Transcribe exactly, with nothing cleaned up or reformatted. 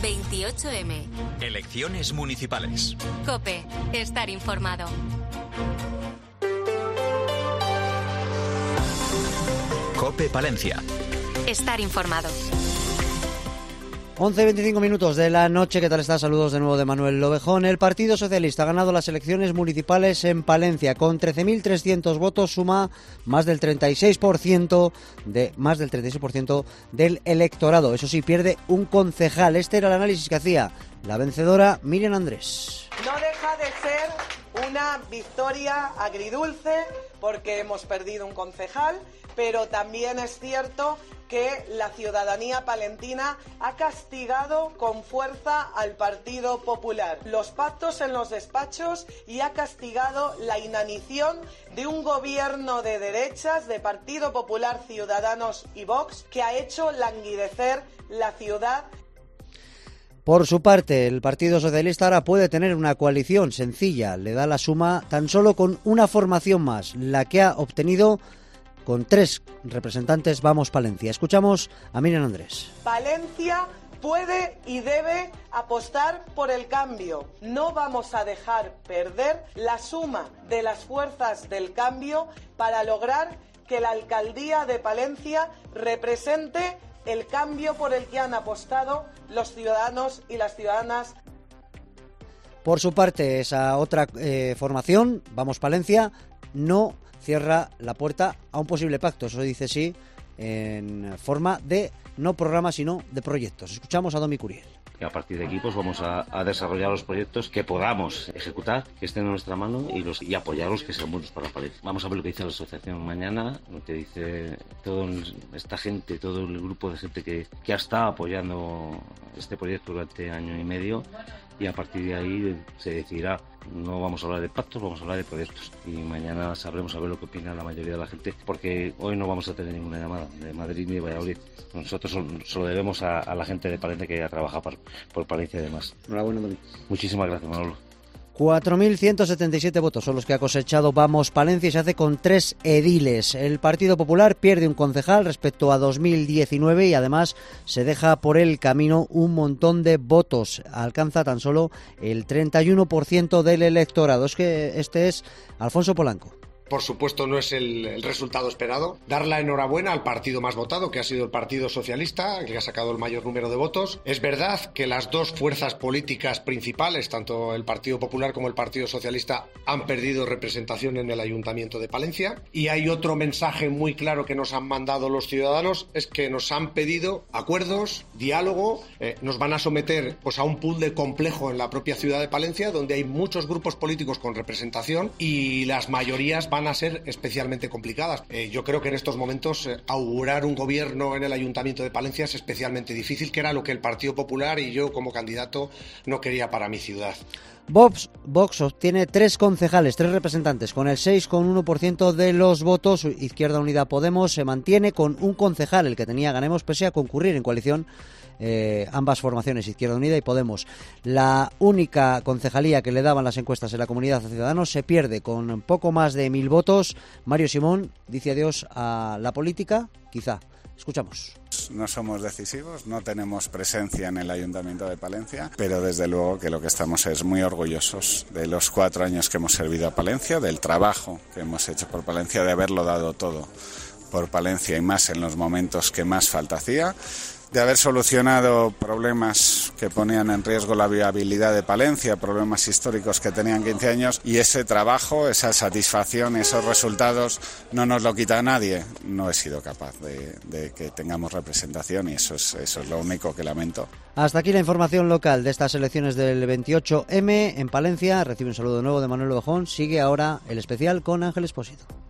veintiocho eme. Elecciones municipales. COPE. Estar informado. COPE Palencia. Estar informado. once y veinticinco minutos de la noche. ¿Qué tal está? Saludos de nuevo de Manuel Lovejón. El Partido Socialista ha ganado las elecciones municipales en Palencia. Con trece mil trescientos votos suma más del treinta y seis por ciento de más del treinta y seis por ciento del electorado. Eso sí, pierde un concejal. Este era el análisis que hacía la vencedora Miriam Andrés. No deja de ser una victoria agridulce porque hemos perdido un concejal, pero también es cierto que la ciudadanía palentina ha castigado con fuerza al Partido Popular, los pactos en los despachos, y ha castigado la inanición de un gobierno de derechas, de Partido Popular, Ciudadanos y Vox, que ha hecho languidecer la ciudad. Por su parte, el Partido Socialista ahora puede tener una coalición sencilla. Le da la suma tan solo con una formación más, la que ha obtenido con tres representantes Vamos Palencia. Escuchamos a Miriam Andrés. Palencia puede y debe apostar por el cambio. No vamos a dejar perder la suma de las fuerzas del cambio para lograr que la alcaldía de Palencia represente el cambio por el que han apostado los ciudadanos y las ciudadanas. Por su parte, esa otra eh, formación, Vamos Palencia, no cierra la puerta a un posible pacto. Eso dice sí en forma de no programa, sino de proyectos. Escuchamos a Domi Curiel. Y a partir de aquí pues vamos a, a desarrollar los proyectos que podamos ejecutar, que estén en nuestra mano y, los, y apoyarlos, que sean buenos para Palencia. Vamos a ver lo que dice la asociación mañana, lo que dice toda esta gente, todo el grupo de gente que, que ha estado apoyando este proyecto durante año y medio, y a partir de ahí se decidirá. No vamos a hablar de pactos, vamos a hablar de proyectos, y mañana sabremos a ver lo que opina la mayoría de la gente, porque hoy no vamos a tener ninguna llamada de Madrid ni de Valladolid. Nosotros solo debemos a, a la gente de Palencia que ha trabajado por, por Palencia y demás. Enhorabuena, Madrid. Muchísimas gracias, Manolo. cuatro mil ciento setenta y siete votos son los que ha cosechado Vamos Palencia y se hace con tres ediles. El Partido Popular pierde un concejal respecto a dos mil diecinueve y además se deja por el camino un montón de votos. Alcanza tan solo el treinta y uno por ciento del electorado. Es que este es Alfonso Polanco. Por supuesto no es el, el resultado esperado. Dar la enhorabuena al partido más votado, que ha sido el Partido Socialista, que ha sacado el mayor número de votos. Es verdad que las dos fuerzas políticas principales, tanto el Partido Popular como el Partido Socialista, han perdido representación en el Ayuntamiento de Palencia. Y hay otro mensaje muy claro que nos han mandado los ciudadanos, es que nos han pedido acuerdos, diálogo, eh, nos van a someter pues, a un puzzle complejo en la propia ciudad de Palencia, donde hay muchos grupos políticos con representación y las mayorías van a ser especialmente complicadas. Eh, yo creo que en estos momentos eh, augurar un gobierno en el Ayuntamiento de Palencia es especialmente difícil, que era lo que el Partido Popular y yo como candidato no quería para mi ciudad. Vox, Vox obtiene tres concejales, tres representantes, con el seis coma uno por ciento de los votos. Izquierda Unida Podemos se mantiene con un concejal, el que tenía Ganemos, pese a concurrir en coalición eh, ambas formaciones, Izquierda Unida y Podemos. La única concejalía que le daban las encuestas en la Comunidad de Ciudadanos se pierde con poco más de mil votos. Mario Simón dice adiós a la política, quizá. Escuchamos. No somos decisivos, no tenemos presencia en el Ayuntamiento de Palencia, pero desde luego que lo que estamos es muy orgullosos de los cuatro años que hemos servido a Palencia, del trabajo que hemos hecho por Palencia, de haberlo dado todo por Palencia y más en los momentos que más falta hacía, de haber solucionado problemas que ponían en riesgo la viabilidad de Palencia, problemas históricos que tenían quince años, y ese trabajo, esa satisfacción, esos resultados no nos lo quita nadie. No he sido capaz de, de que tengamos representación y eso es, eso es lo único que lamento. Hasta aquí la información local de estas elecciones del veintiocho eme en Palencia. Recibe un saludo nuevo de Manuel Ovejón. Sigue ahora el especial con Ángel Espósito.